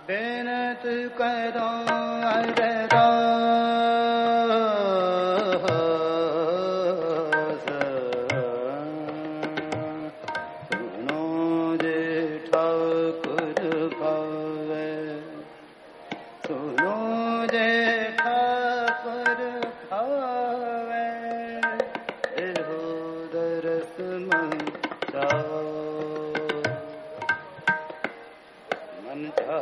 बेनत करो अरदास सुनो जे ठाकुर भावे सुनो जे ठाकुर भावे एहो दरस मन चाओ मन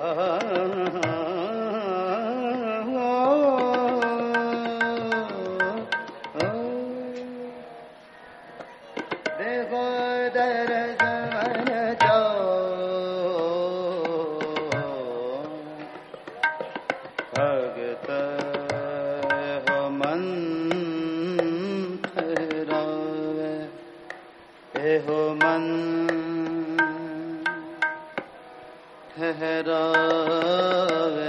देखो दरस मन चाओ भगत हो मन ठहरावे हो मन ठहरावे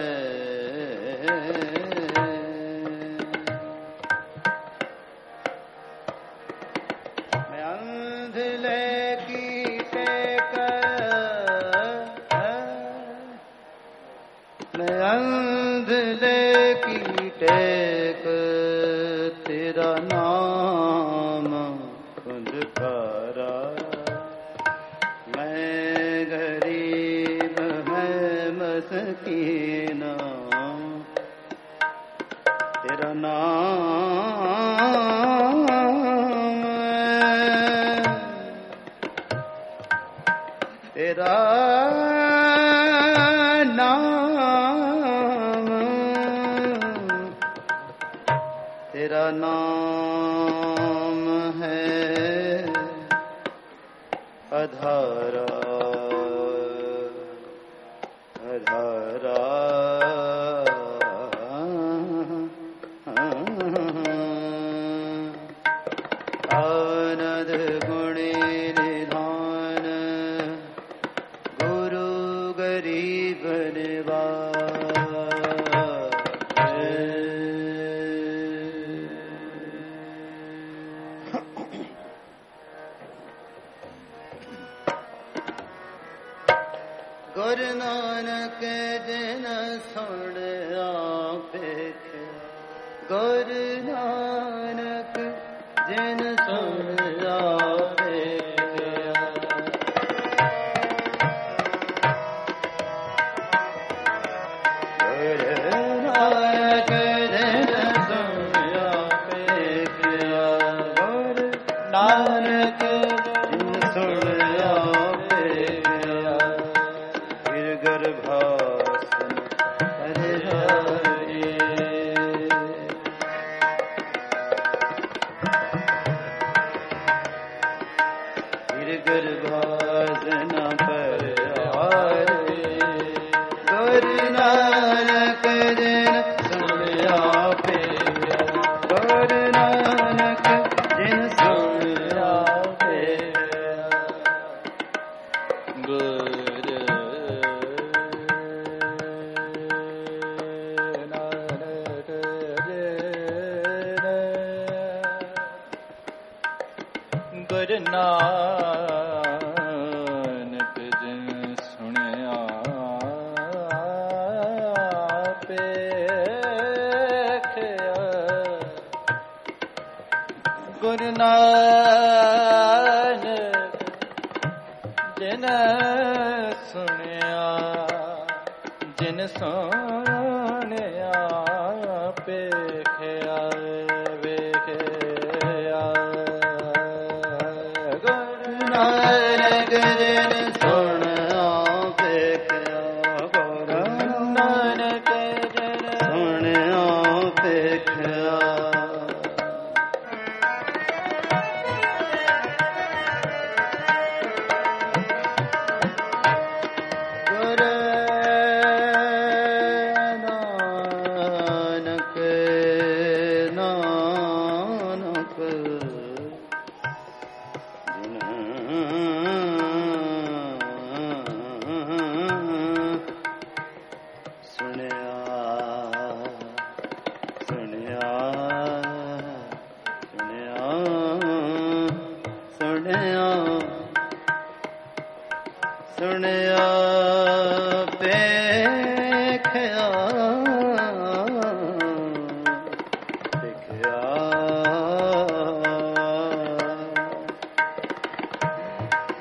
मैं अंधले की टेक मैं अंधले की टेक तेरा नाम खुदकारा मैं गरीब है मस्कीना तेरा नाम तेरा नाम तेरा नाम है अधारा अधारा आनंद गुणी निधान गुरु गरीब गुरु नानक जिन सुन आपे गुरु नानक जिन सुन आपे नानक जिन सुन आपे फिर गर्भासन हरे हरे फिर गर्भासन पर हारे गुरु नानक जिन सुन आपे गुरु नानक जिन सुन आपे गुरु नानक गुरु नानक जिन सुनिया पे गुरु नानक जिन सुनिया जिन सुनिया पेखिया वेखिया गुरु नानक जिन सुनिया पेखिया गुरु नानक जिन सुनिया पेखिया सुनिया पे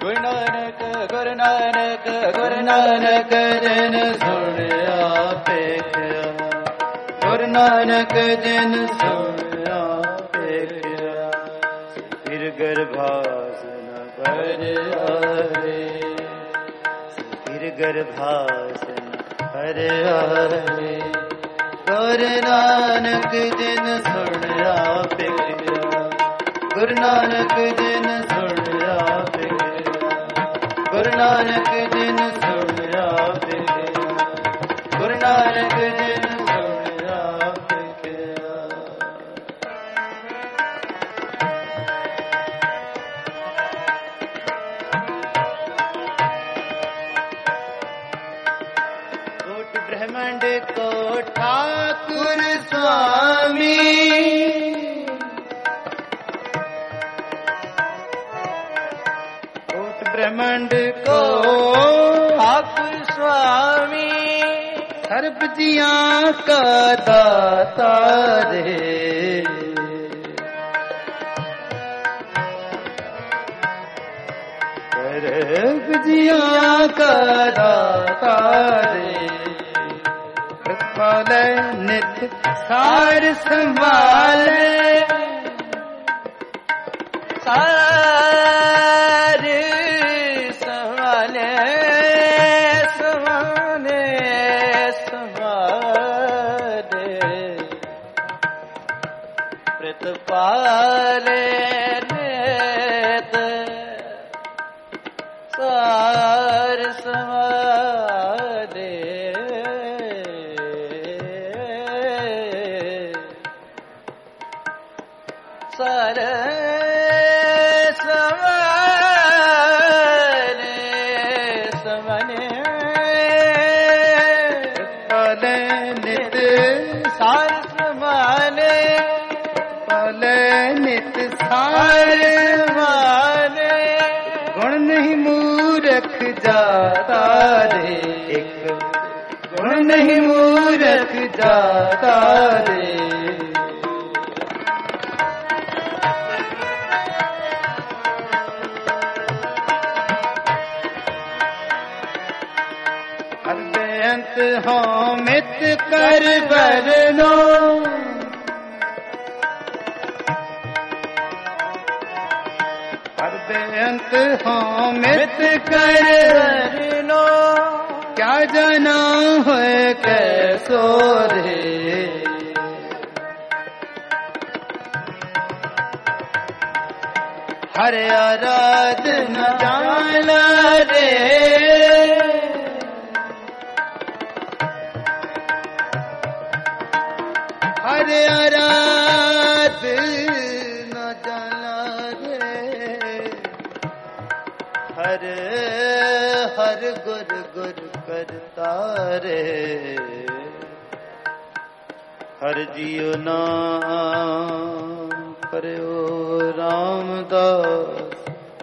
ਗੁਰੂ ਨਾਨਕ ਗੁਰੂ ਨਾਨਕ ਗੁਰੂ ਨਾਨਕ ਜਿਨ ਸੁਣਿਆ ਵੇਖਿਆ ਗੁਰੂ ਨਾਨਕ ਜਿਨ ਸੁਣਿਆ ਵੇਖਿਆ ਫਿਰ ਗਰਭਾਸ ਨ ਭਰਿਆ ਰੇ ਫਿਰ ਗਰਭਾਸ ਨ ਭਰਿਆ ਰੇ ਗੁਰੂ ਨਾਨਕ ਜਿਨ ਸੁਣਿਆ ਵੇਖਿਆ ਗੁਰੂ ਨਾਨਕ ਜਿਨ ਸੁਣਿਆ ਵੇਖਿਆ ਗੁਰੂ ਨਾਨਕ ਜਿਨ ਸੁਣਿਆ ਵੇਖਿਆ ਗੁਰੂ ਨਾਨਕ ਜਿਨ ਸੁਣਿਆ ਵੇਖਿਆ ਕੋਟ ਬ੍ਰਹਮੰਡ ਕੋ ਠਾਕੁਰ स्वामी कोट ब्रह्मांड को ठाकुर स्वामी सर्व जिया का दाता रे सर्व जिया का दाता रे पाले नित सार संभाले सार संभाले संभाले संभाले प्रतिपाले नित सार संभाले सार समने समने पाले नित सार समाने पाले नित सार माने गुण नहीं मूर्ख जाता रे एक गुण नहीं मूर्ख जाता रे बेअंत हो मित कर बरनो हर बेअंत हो मित कर बरनो क्या जाना है कैसो रे हर आराधना जाना रे हर आराध न जाना रे हर हर गुर गुर करता रे हर जियो नाम करो रामदास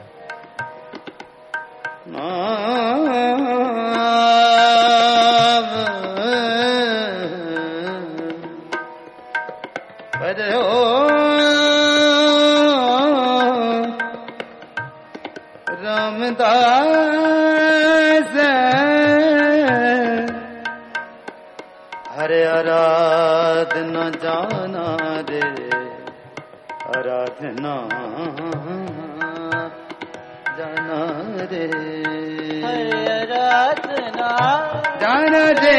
रामदास हरे आराधना जाना रे आराधना जाना रे हरे आराधना जाना रे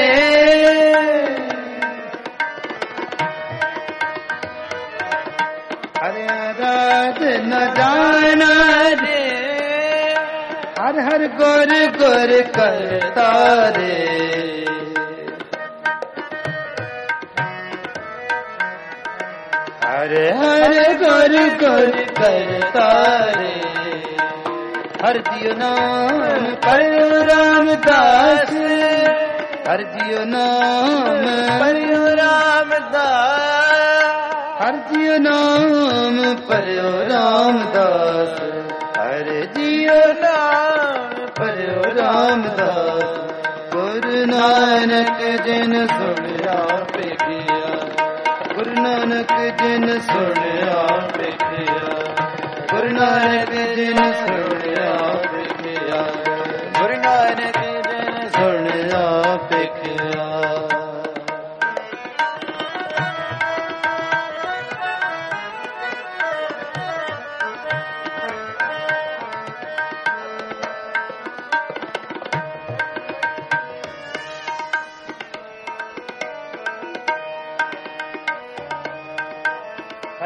हरे आराधना जाना रे हर हर गुर गुर करता रे हर हर गुर गुर करता रे हर जियो नाम पढ़ो रामदास हर जियो नाम पढ़ो रामदास हर जियो नाम पढ़ो रामदास हर जियो नाम पढ़ो रामदास गुरु नानक जिन सुनिया ਵੇਖਿਆ गुरु नानक जिन सुनिया ਵੇਖਿਆ गुरु नानक जिन सुनिया ਵੇਖਿਆ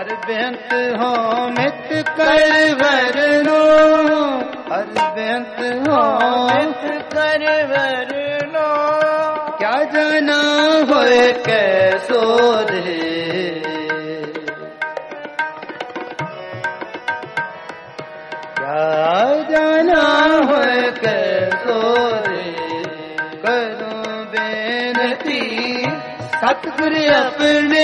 हर बेंत हो मित कर वरनो, हर बेंत हो मित कर वरनो, क्या जाना होए कैसो रे, क्या जाना होए कैसो रे, करूं बेनती सतगुरु अपने,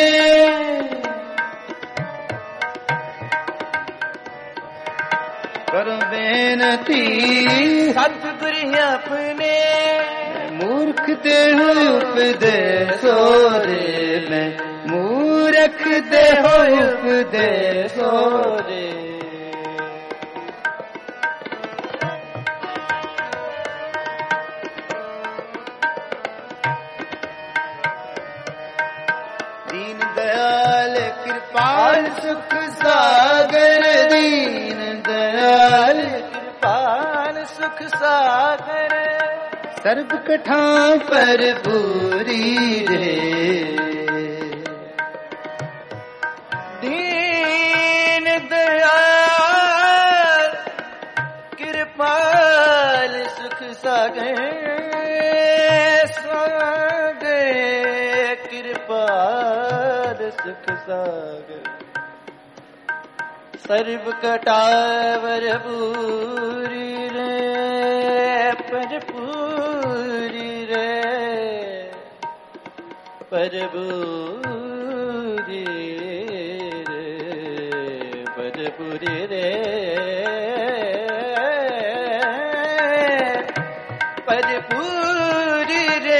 करूं बेनती सतगुरु अपने, मूर्ख दे हो उपदेशो रे, मैं मूर्ख दे हो उपदेशो रे, दीन दयाल कृपाल सुख सागर, दीन दयाल कृपाल सुख सागर, सर्ब कठा पर पूरी रे, दीन दयाल कृपाल सुख सागर, कृपाल सुख सागर, सर्व कटावर पूरी रे, पर पूरी रे, पर पूरी रे, पर पूरी रे, पर पूरी रे,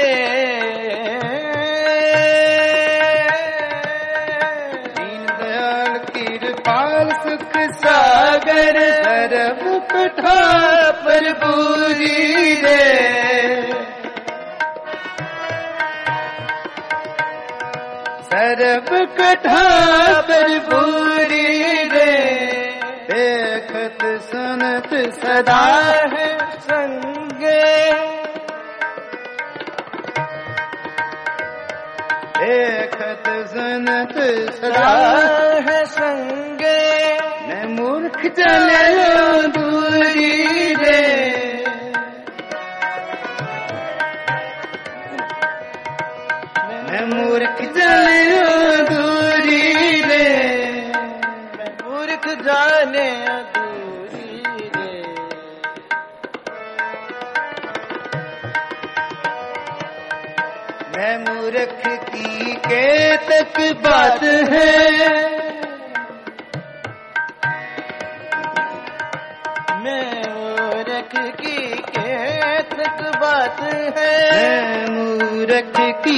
सुख सागर, सर्व कठा पर पूरी रे, सर्व कठा पर पूरी रे, देखत सुनत सदा है संगे, देखत सुनत सदा है संगे, मैं मूर्ख चले दूरी रे, मैं मूर्ख चले दूरी रे, मैं मूर्ख जाने दूरी रे, मैं मूर्ख की केतक बात है, मैं मूर्ख की केतक बात है, मैं मूर्ख की,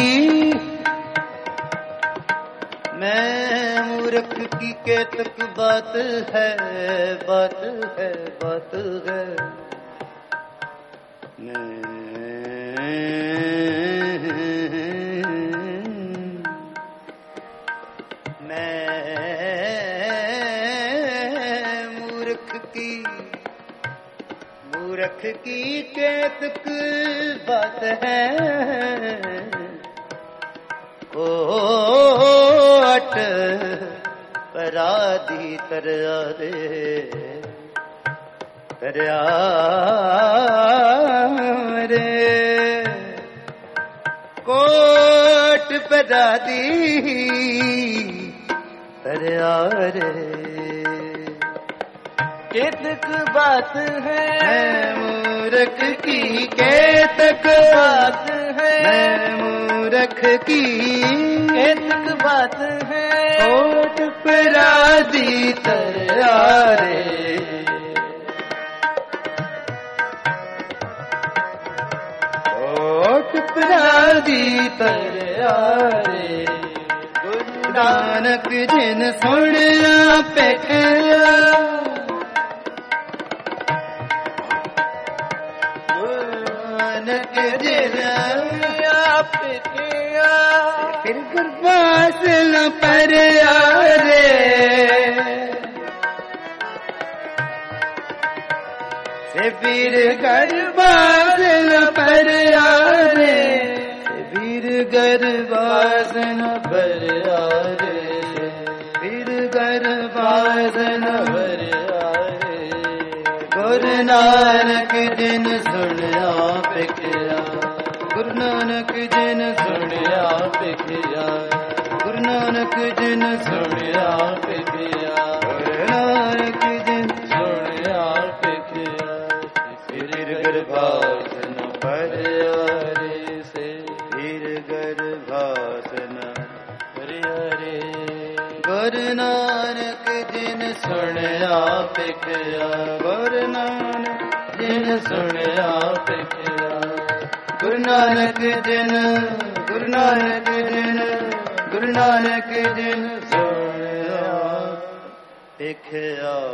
मैं मूर्ख की केतक बात है, बात है, बात है, मूर्ख की केतक बात है, कोट पराधी तरया रे, कोट पराधी तरया रे, केतक बात है, मूर्ख की केतक बात है, मूर्ख की केतक बात है, कोट पराधी तरया रे, कोट पराधी तरया रे, गुरु नानक जिन सुनिया पेखिया, फिर गुरबास न पर रे, से वीर गरबास न पर रे, वीर गरबास न पर रे, वीर बाजन भरियारे गुरु नानक जिन सुनिया पिखिया गुरु नानक जिन सुनिया पिखिया गुरु नानक जिन सुनिया पिखिया गुरु नानक जिन सुनिया पिखिया फिर गर्भासन भरियारे से फिर गर्भासन भरियारे गुरु नानक जिन सुनिया पिखिया गुरु नानक जिन सुनिया पिखिया गुरु नानक जिन गुरु नानक जिन गुरु नानक जिन सुनिया पिखिया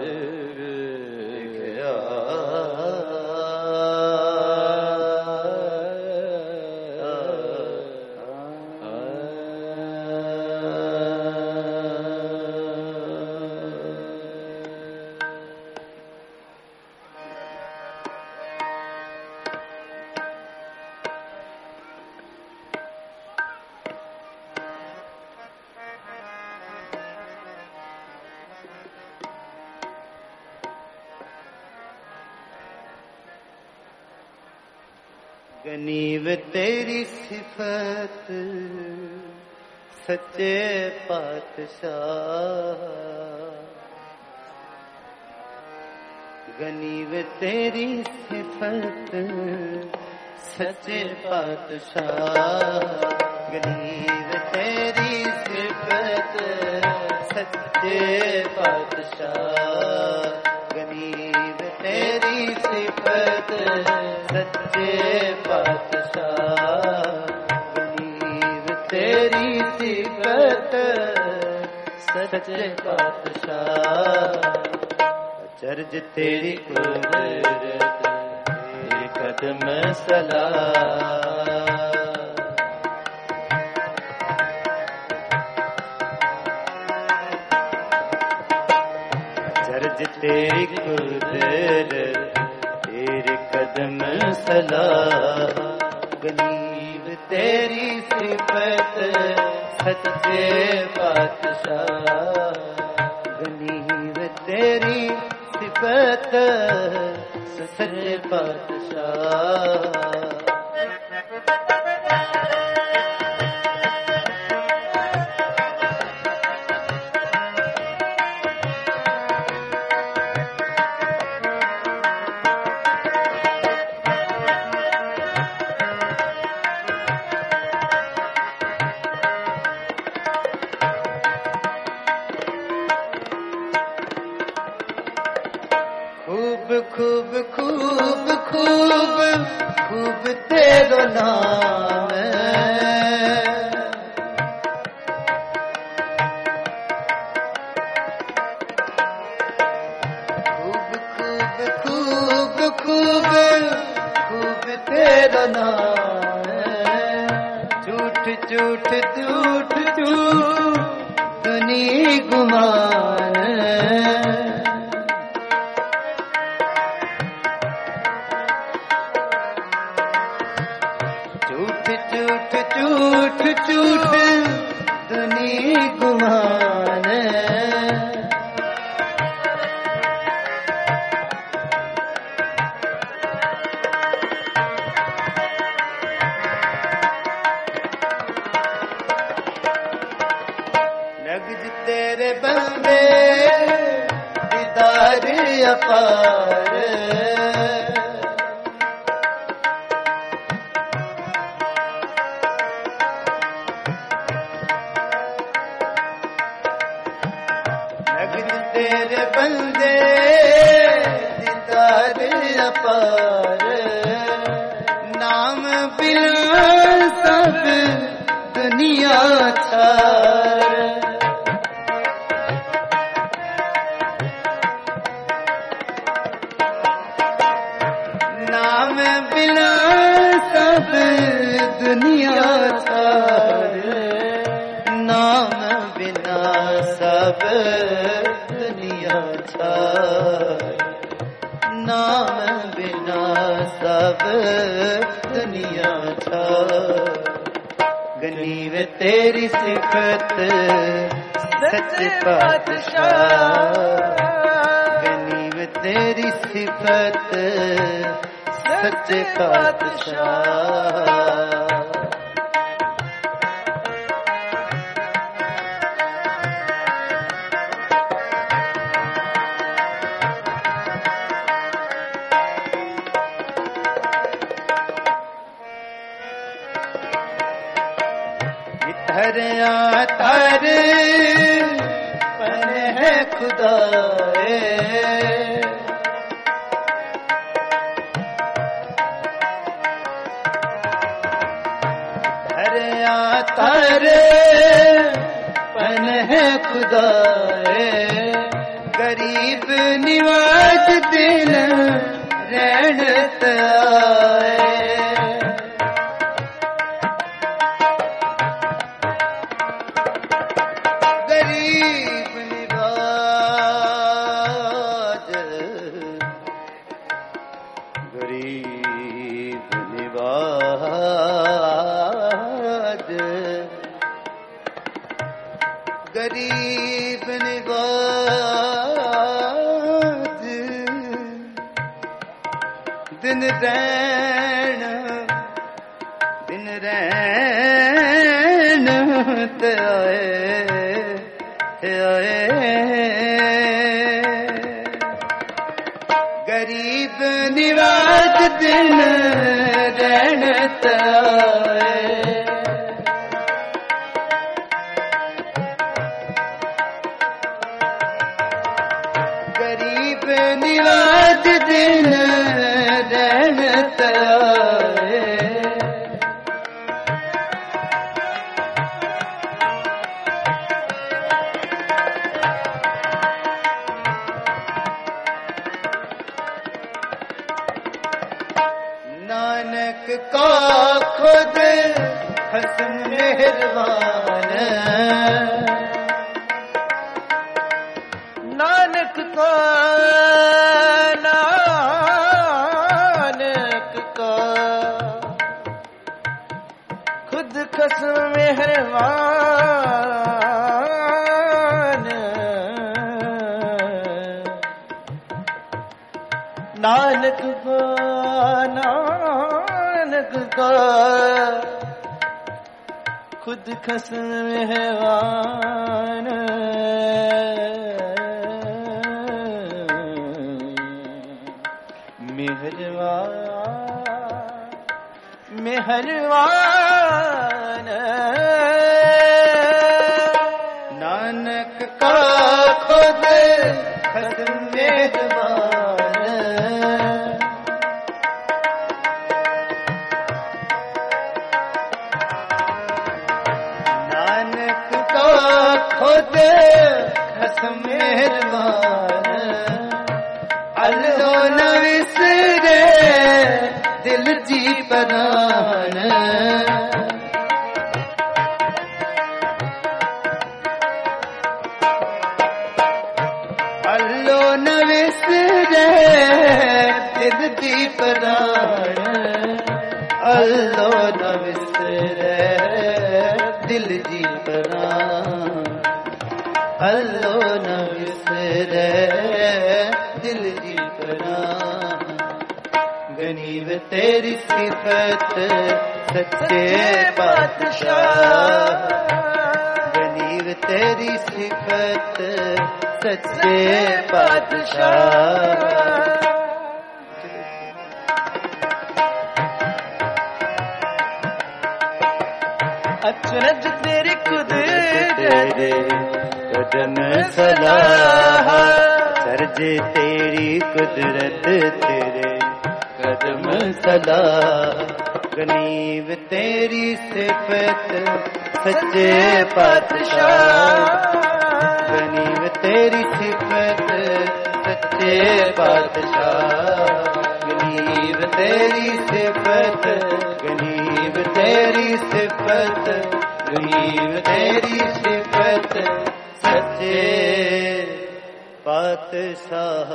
गनीव तेरी सिफत सच्चे पातशाह गनीव तेरी सिफत सच्चे पातशाह गनीव तेरी सिफत सच्चे पातशाह गनीव तेरी सिफत सच्चे पातशाह गनीव तेरी सिफत सच्चे पातशाह चर्ज तेरी कुदरत तेरे कदम सलाह चर्ज तेरी कुदरत तेरे कदम सलाह गनीव तेरी सिफत सच्चे पातशाह गनीव तेरी सिफत सच्चे पातशाह खूब खूब खूब खूब तेरो नाम खूब खूब खूब खूब खूब तेरो नाम झूठ झूठ झूठ झूठ दुनी गुमान झूठ झूठ झूठ दुनी गुमान नगज तेरे बंदे दीदार अपार तेरे बंदे दीदार अपार नाम बिना सब दुनिया छार नाम बिना सब दुनिया छार नाम बिना सब दुनिया छार नाम बिना सब दुनिया छार गनीव तेरी सिफत सच्चे पातशाह। गनीव तेरी सिफत सच्चे पातशाह। धरिया तर पन है खुदाए, धरिया तर पन है खुदाए। गरीब निवाज दिन रहत आए। गरीब निवाज दिन रैन ते आए। गरीब निवाज दिन रैन ते आए। निवाज दिन रहत आए। नानक का खुद खस्म मेहरबान, नानक का खुद खस्म मेहरबान। नानक का खुद खस्म मेहरबान। मेहरबान नानक का खुद खस्म मेहरबान। नानक का खुद खस्म मेहरबान। अल्लाह न विसरे दिल जी परान। अल्लो न विसरे दिल जी परान। अल्लो न विसरे दिल जी परान। अल्लो न विसरे दिल जी परान। गनीव तेरी सिफत सच्चे पातशाह। गनीव तेरी सिफत सच्चे पातशाह। अचरज तेरी कुदरत तेरे कदम सलाह। सरजे तेरी कुदरत तेरे कदम सलाह। गनीव तेरी सिफत सच्चे पातशाह। गनीव तेरी सिफत सच्चे पातशाह। गनीव तेरी सिफत गनीव तेरी सिफत गनीव तेरी सिफत सच्चे पातशाह।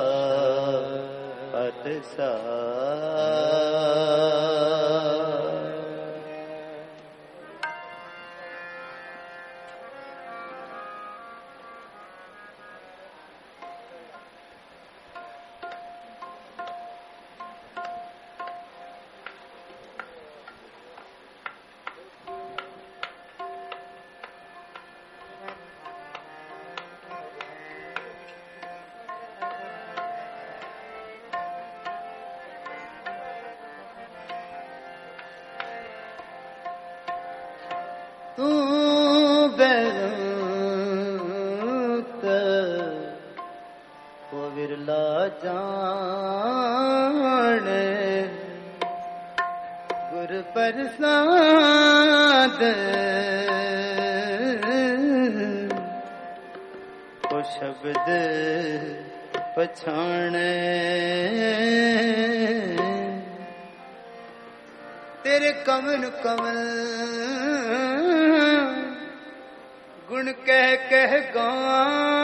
तू बेअंत वो विरला जाने गुर प्रसाद वो शब्द पछाने तेरे कमल कमल गुण कह गां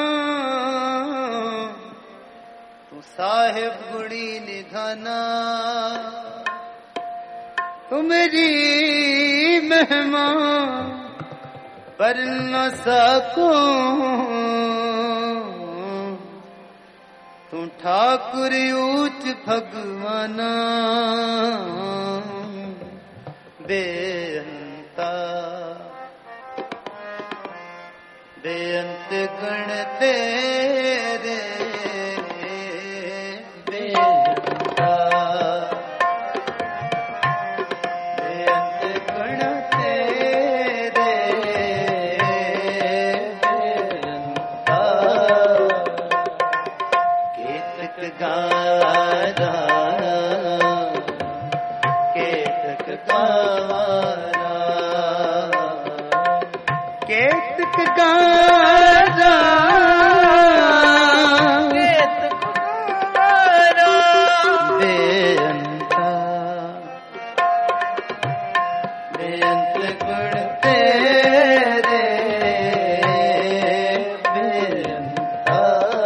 तू साहिब गुणी निधाना तू मेरी महिमा पर न सको तू ठाकुर ऊच भगवाना बेअंता बेअंत गुण तेरे बेअंता बेअंत गुण तेरे बेअंता केतक गारा केतक गारा केतक गारा केतक गारा बेअंता बेअंत गुण तेरे बेअंता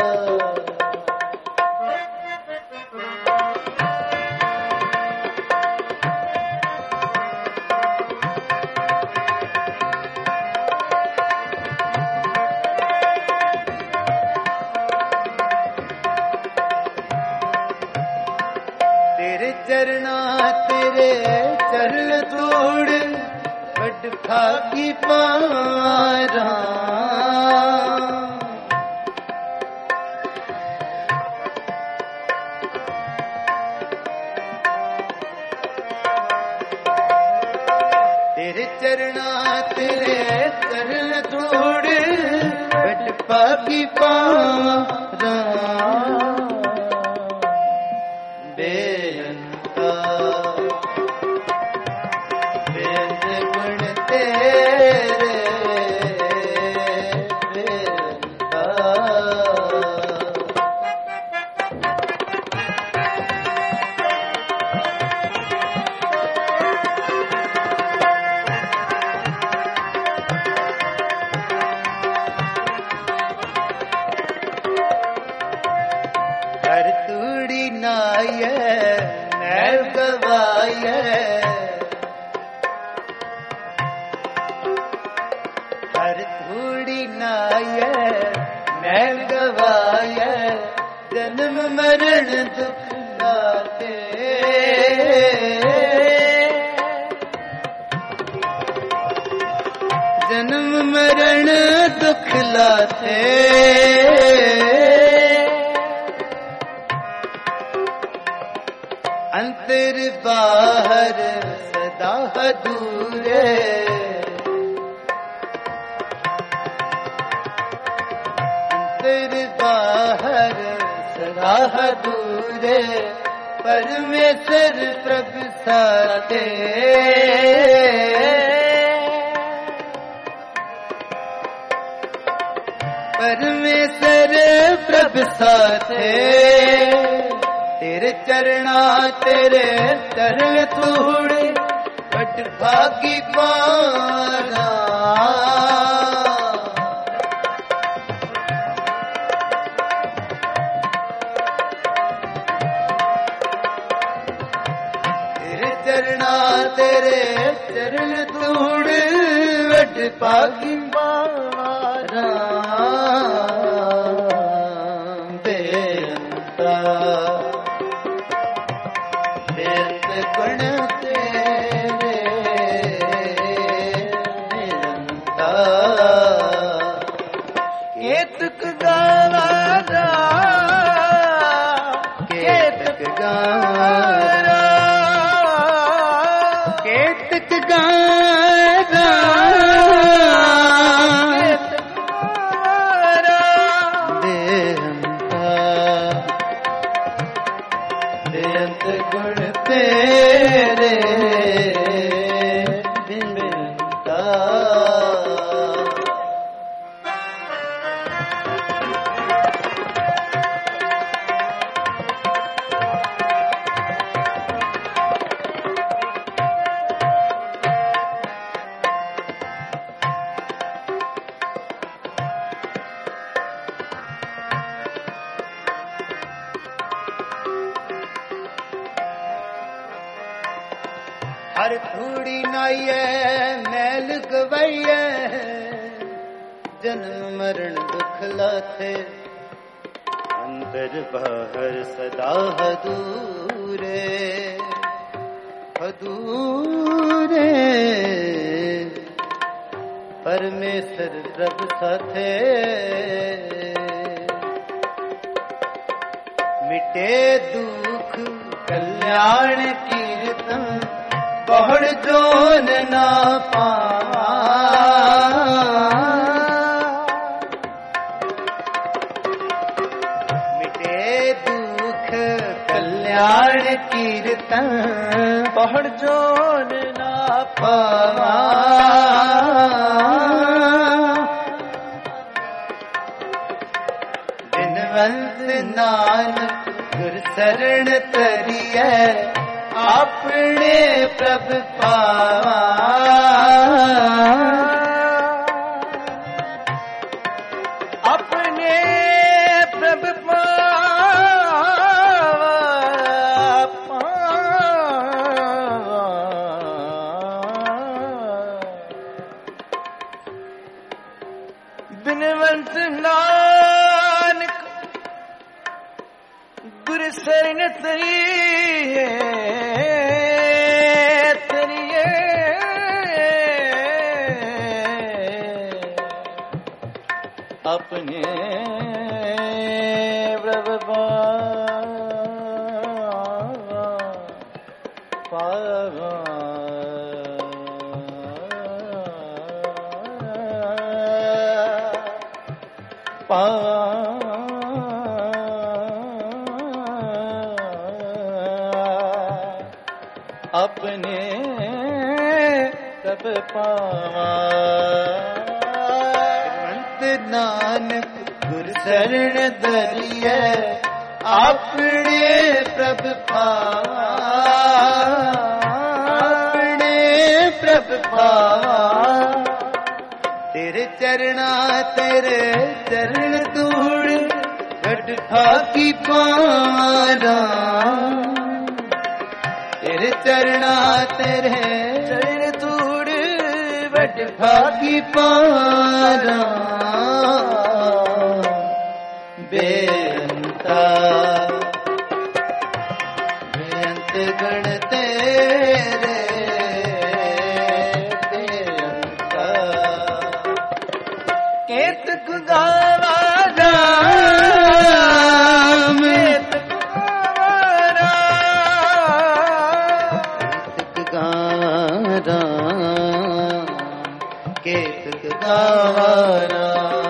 तेरे चरना तेरे चरण तोड़ बड़ भागी पारा तेरे चरना तेरे चरण तोड़ बड़ भागी पारा बेअंता बेअंत गुण तेरे बेअंता हर तूड़ी नाय नैल गवाय हर तूड़ी नाय नैल गवाय जन्म मरण दुख लाते जन्म मरण दुख लाते अंतर बाहर सदा दूरे अंतर बाहर सदा दूरे परमेश्वर प्रभु साथे परमेश्वर प्रभु साथे तेरे चरना तेरे चरण तोड़े बड़ भागी पारा तेरे चरना तेरे चरण तोड़े बड़ भागी पारा बेअंता गुण तेरे बेअंता केतक गारा केतक गारा केतक गारा बेअंत गुण तेरे बिनता। हर धूड़ी नाइए मैल गवाइए, जन्म मरण दुख लाथे, अंदर बाहर सदा हदूरे हदूरे। परमेश्वर प्रभु साथे, मिटे दुख कल्याण कीर्तन, बहुड़ जोन ना पावा। मिटे दुख कल्याण कीर्तन, बहुड़ जोन ना पावा। दिनवंत नानक गुर शरण तरिए, अपने प्रभु पावा। अपने प्रभु पावा। बिनवंत नानक गुर शरण तरिए, अपने प्रभु पावा। अपने सब पावा। नानक गुर शरण धरिए, अपने प्रभु पावा। अपने प्रभु पावा। तेरे चरणा तेरे चरण धूड़, गढ़ ठाकी पारा। तेरे चरणा तेरे चरण धूड़, गढ़ ठाकी पारा। बेअंता बेअंत गुण तेरे बेअंता। केतक गावा राम, केतक गावा राम, केतक गावा राम।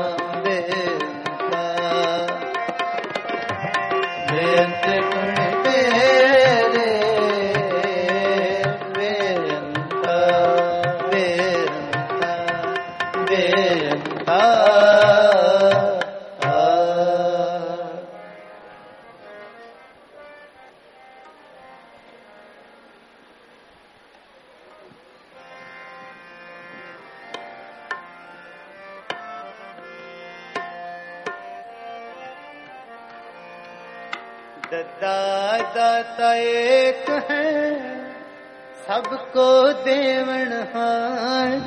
दाता एक है, सबको देवन हार,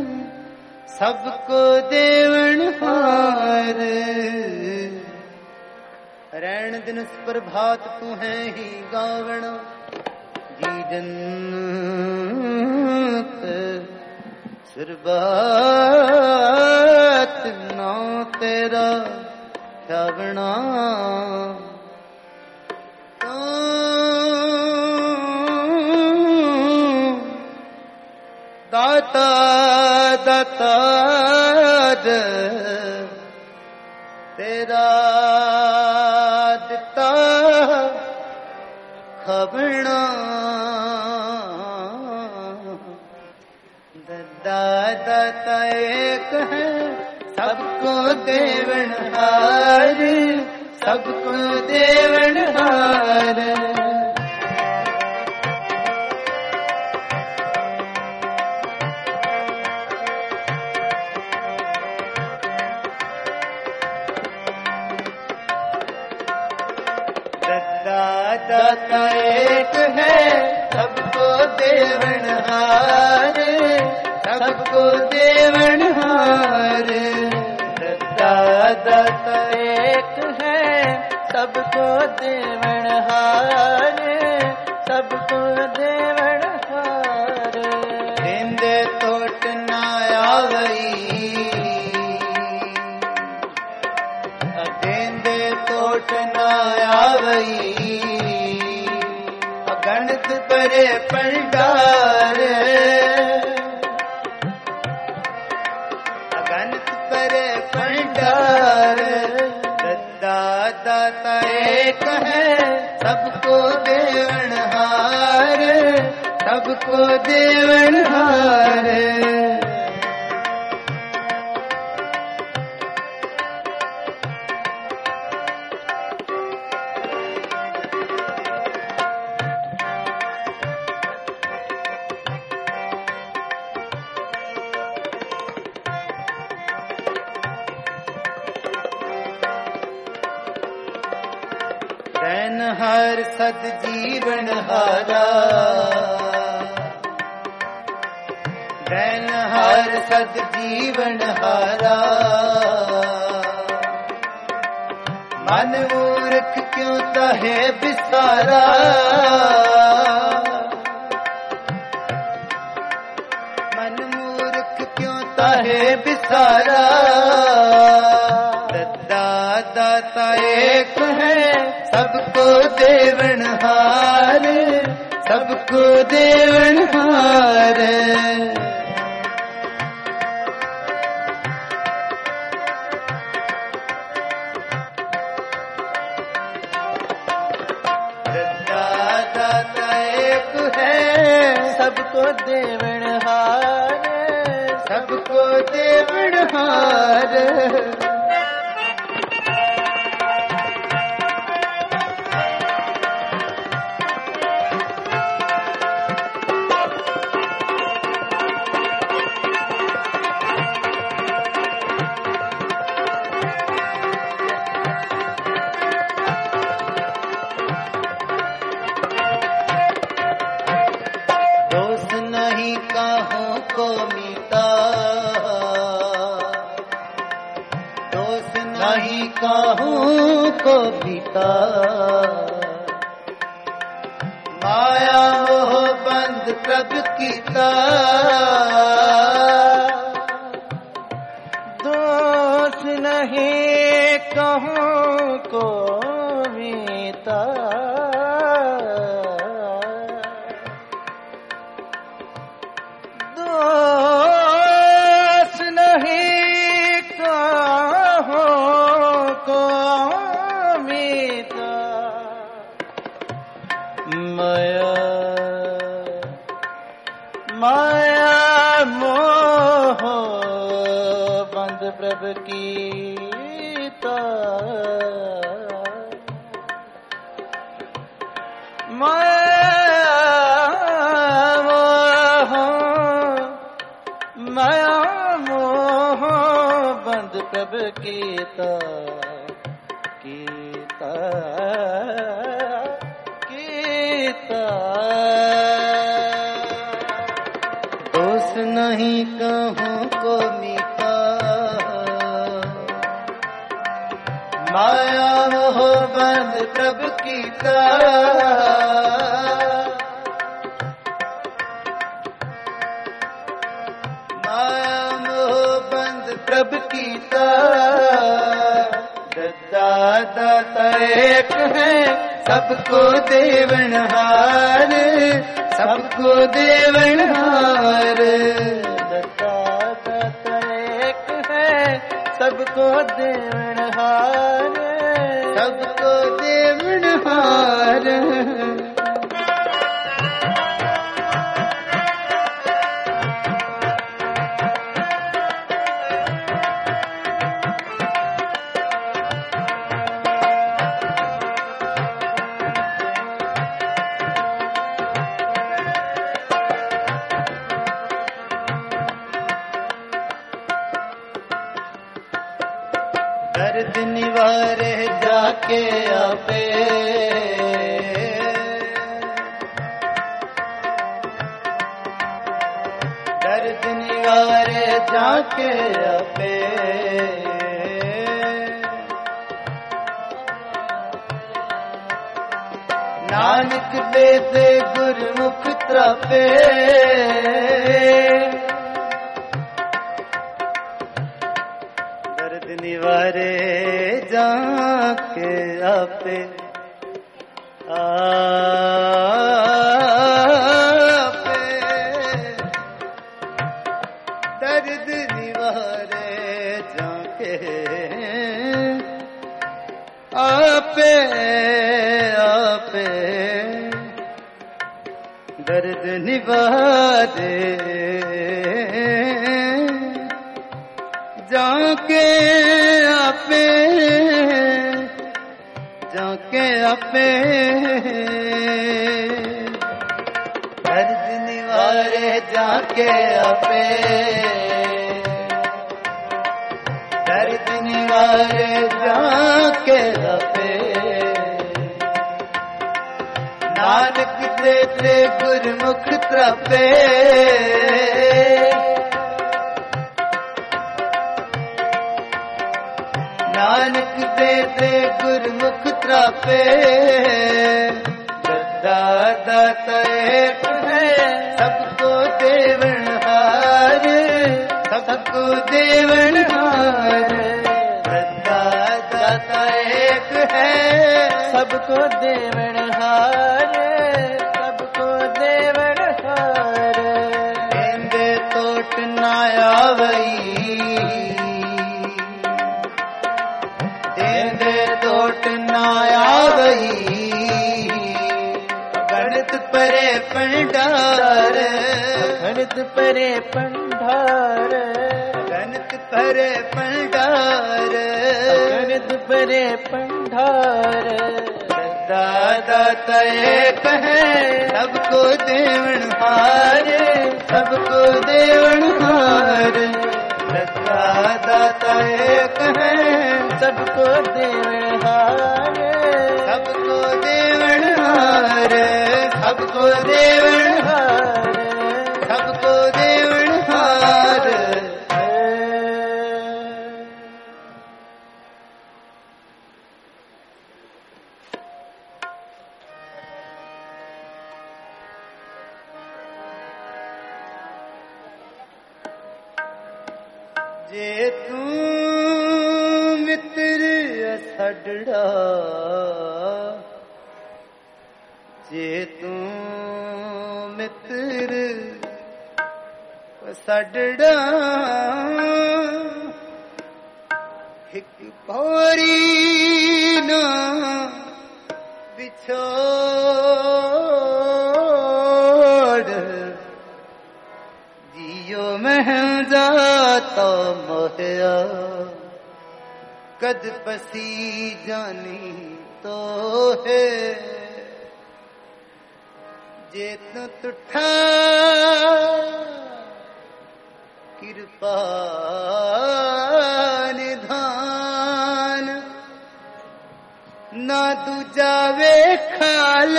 सबको देवन हार। रैन दिन प्रभात तू है ही गावण, जी जन्नत सुरबात नाम तेरा ख्यावना। दाता दाता तेरा दिता खावणा। दाता एक है सबको देवनहार, सबको देवनहार। दाता एक है सबको देवनहार, सबको देवनहार। दाता एक है सबको देवनहार, सबको देवनहार। देंदे तोट ना आवई, देंदे तोट ना आवई। गणत परे पंडार, गणत परे पंडार। दाता एक है सबको देवनहार, सबको देवनहार। हर सद जीवन हारा, दैन हर सद जीवन हारा। मन मूर्ख क्यों ताहे बिसारा, मन मूर्ख क्यों ताहे बिसारा। दाता एक है सबको देवनहार, सबको देवनहार। दाता एक है सबको देवनहार, सबको देवनहार। नहीं कहूँ को बीता। माया मोह बंद प्रभ कीता। दोष नहीं कहूँ को बीता। दोष नहीं माया मोह बंद प्रभ कीता। माया मोह बंद प्रभ कीता। कीता कीता दोष नहीं कहूँ को मीता। माया मोह बंद प्रभ कीता। माया मोह बंद प्रभ कीता। दाता एक है सबको देवनहार। सबको देवनहार। दाता एक है सबको देवनहार। सबको देवनहार। निवारे जाके आपे दर्द निवारे जाके आपे नानक दे दे गुरमुख त्रापे दर्द निवारे जाके आपे आपे दर्द निवारे जाके आपे आपे दर्द निवारे जाके आपे जाके आपे दर्द निवारे जाके आपे दर्द निवारे जाके आपे नानक दे दे गुरमुख त्रापे नानक दे दे गुरमुख त्रापे दाता एक है सबको देवनहार सबको देवनहार दाता एक है सबको देवनहार सबको देवनहार देंदे तोट ना आवई तोट ना आवई गणित परे पंडार गणित परे पंडार गणित परे पंडार गणित परे पंडार दाता एक है सबको देवनहार सबको देवनहार दाता एक है सबको देवनहार सबको देवनहार सबको देवनहार सबको देवनहार जे तू मित्र असडड़ा जे तू मित्र असडड़ा एक पौरी ना बिछोड़ जियो मह जाता मोहया कद पसी जानी तो है जे तू तुठा कृपा निधान ना दूजा वे खाल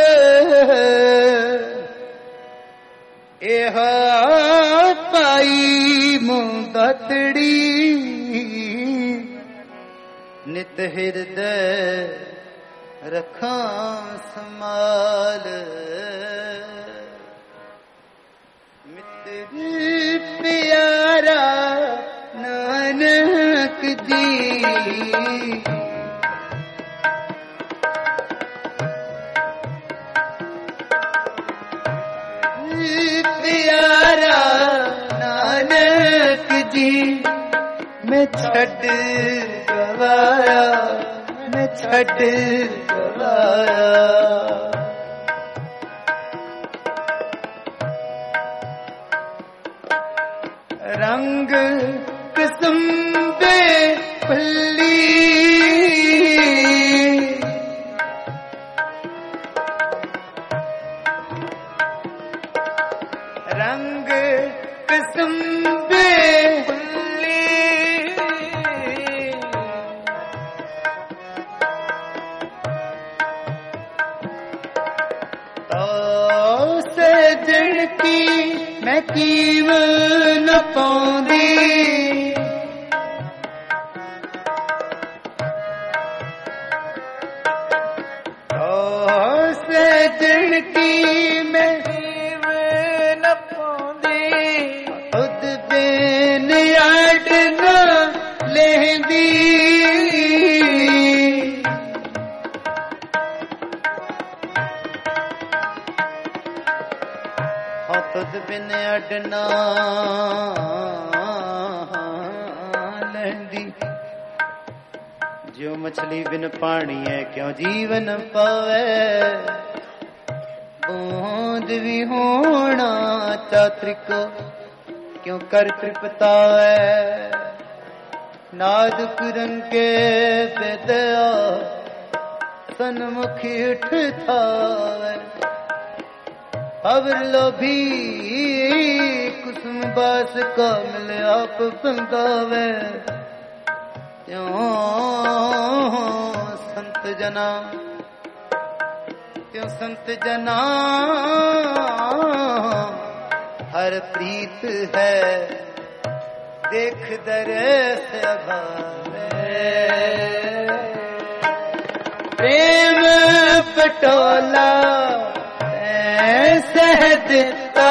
एह पाई मुंदतड़ी नित हृदय रखा संभाल मित्र प्यारा नानक जी प्यारा नानक जी मैं छड़ गवाया मैं छड़ गवाया रंग किस्म दे पल्ली रंग किस्म दे पल्ली सजन की मैं कीम न पाउंदी ओ सजन की मैं कीम न पाउंदी खुद बेन अड न लेंदी खुद बिन अडना लहंदी जो मछली बिन पानी है क्यों जीवन पावे बूंद भी होना चात्रिक क्यों कर तृपतावे नाद कुरंके बेदया सन्मुखी उठ थावे अवर लोभी कुसुम बास का मिले आप पंगावे त्यों संत जना त्यों संत जना हर प्रीत है देख दरस अभावे प्रेम पटोला सहदता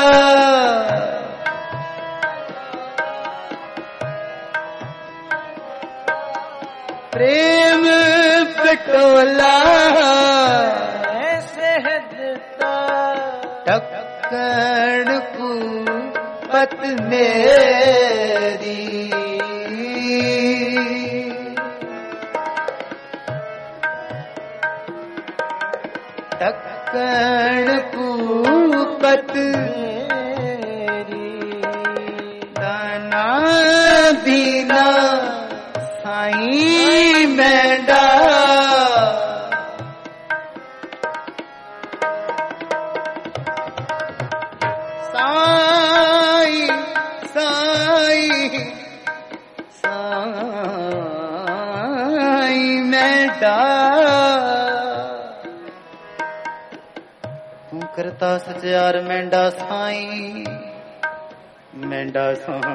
प्रेम पटोला सहदता टक्कण को पत मेरी टक्कण पूपत दाना दीना साईं मैंडा साईं साईं साईं मैंडा करता सचार मेंढा साईं मेंढा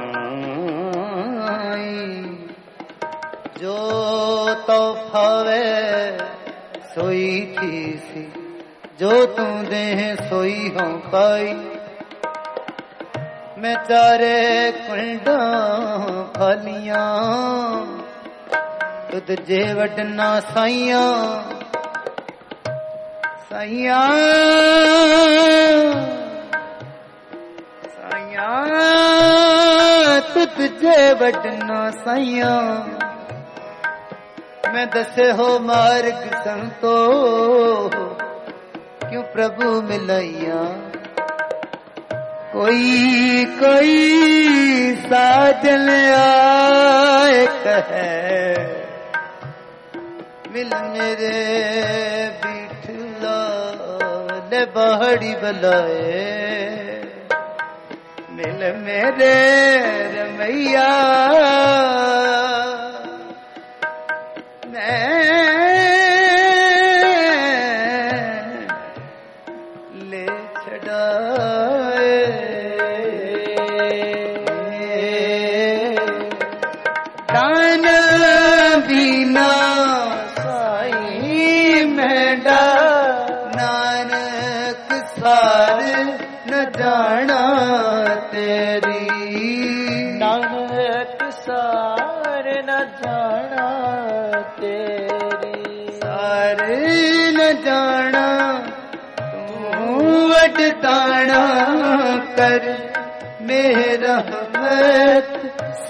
साईं जो तो फावे सोई थी सी जो तू दे सोई हो पाई मैं चारे कुंडा खालियां तुद जे वडना साइया साइया साइया तुझे वडना साइया मैं दसे हो मार्ग संतो क्यों प्रभु मिलैया कोई कोई साजन आए कहे मिल मेरे ले बाहड़ी बलाए मिल मेरे रमैया मैं ले छड़ाए दान बिना साई मेंढा सार न जाना तेरी नानक सार न जाना तेरी सार न जाना तू वटताना कर मेरा मत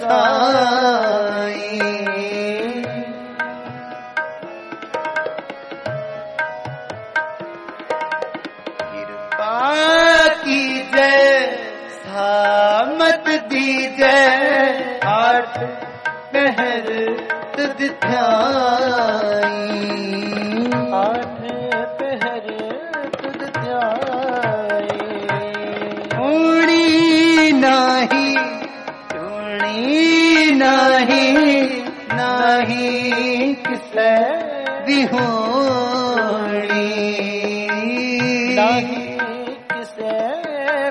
साईं की जय सामत दी जय आठ पहर तुझ ध्याई आठ पहर तुझ ध्याई ऊणी नाही चूणी नाही नाही किसे विहोणी नाही किसे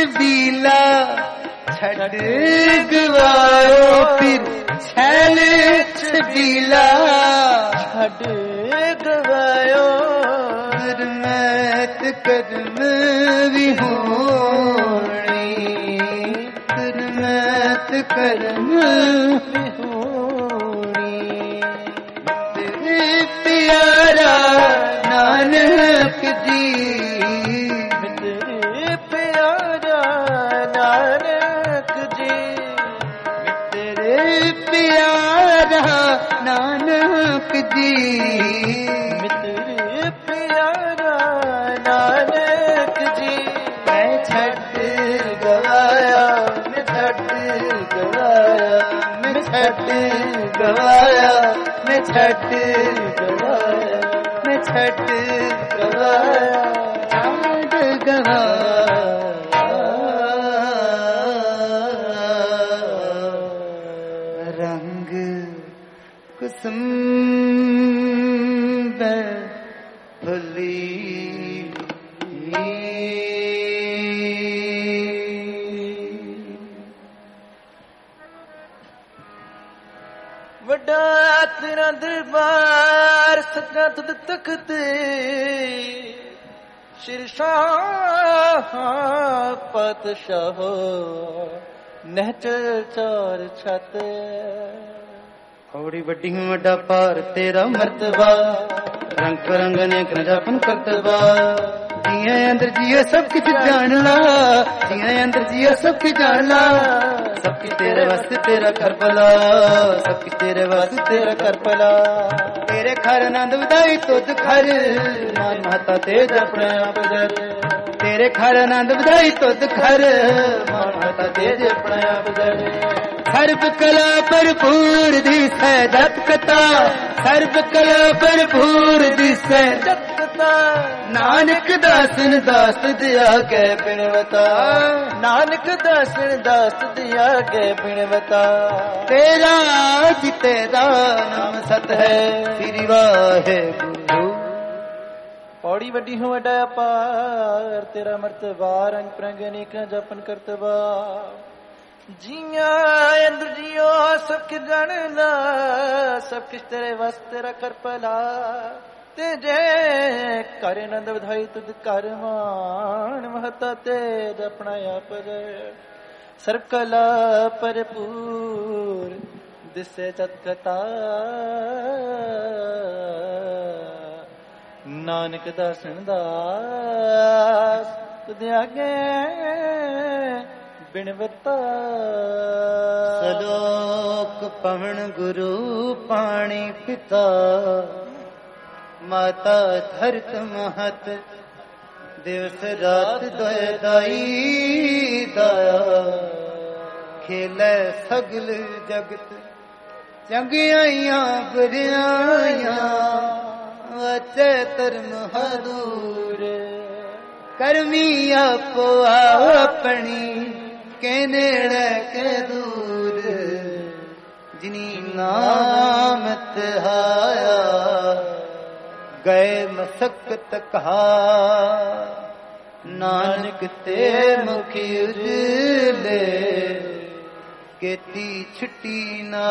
छबीला छड़ गवायो फिर छैल छबीला छड़ गवायो दुर्मैत कदम भी होनी दुर्मैत कदम भी होनी तेरे प्यारा नानक जी तेरे प्यारा नानक जी तेरे प्यारा नानक जी तेरे प्यारा नानक जी मैं छठ गवाया मैं छठ गवाया मैं छठ गवाया मैं छठ गवाया मैं छठ गवाया चांद गवाया रंग कुसुम भली वड्डा तेरा दरबार सदा तुद तख्त शिरशाह पातशाह नहचल चार छत औड़ी बड्डी वड्डा पार तेरा मर्तबा रंग परंग ने जपन करतबा जिया अंदर जिया सब कुछ जान ला जिया अंदर जिया सब कुछ जान ला सब कुछ तेरे वास्ते तेरा कर भला सब कुछ तेरे वास्ते तेरा कर भला तेरे घर आनंद वधाई तुझ घर मान माता तेज अपने आप जर तेरे घर आनंद वधाई तुझ घर मान माता तेज अपने आप जर सर्व कला भरपूर दिसै जत कथा सर्व कला भरपूर दिसै जत कथा नानक दासन दास दिया के बिनवता नानक दासन दास दिया के बिनवता तेरा जी तेरा नाम सत है श्री वाहेगुरु पौड़ी वड्डी हो वड्डा अपार तेरा मर्तबा रंग प्रंग अनेक जपन करतबा जिया अंदर जियो सब कुछ जानना सब कुछ तेरे वास्ते तेरा कर भला ते जे कर आनंद बधाई तुद कर मान महता तेज अपना आप सर्व कला भरपूर दिसे जत कथा नानक दासन दास तुद आगे बिनवता सलोक पवन गुरु पाणी पिता माता धरत महत दिवस रात दोय दाई दाया खेलै सगल जगत चंगियाइया बुरियाइया अचे धर्म हदूर करमी आपो अपनी के नेड़े के दूर जिनी नामत हाया गए मसकत कहा नानक ते मुखी उजले केती छुट्टी ना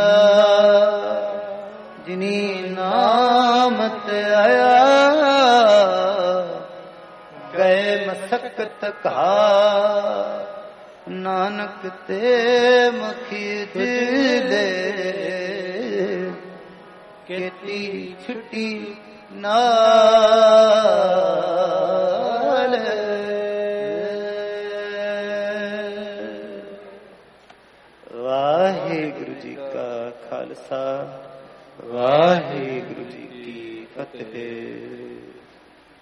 जिनी नामत आया गए मसकत कहा नानक ते मुखी उजले केती छुट्टी नाल वाहिगुरु जी का खालसा वाहिगुरु जी की फतेह।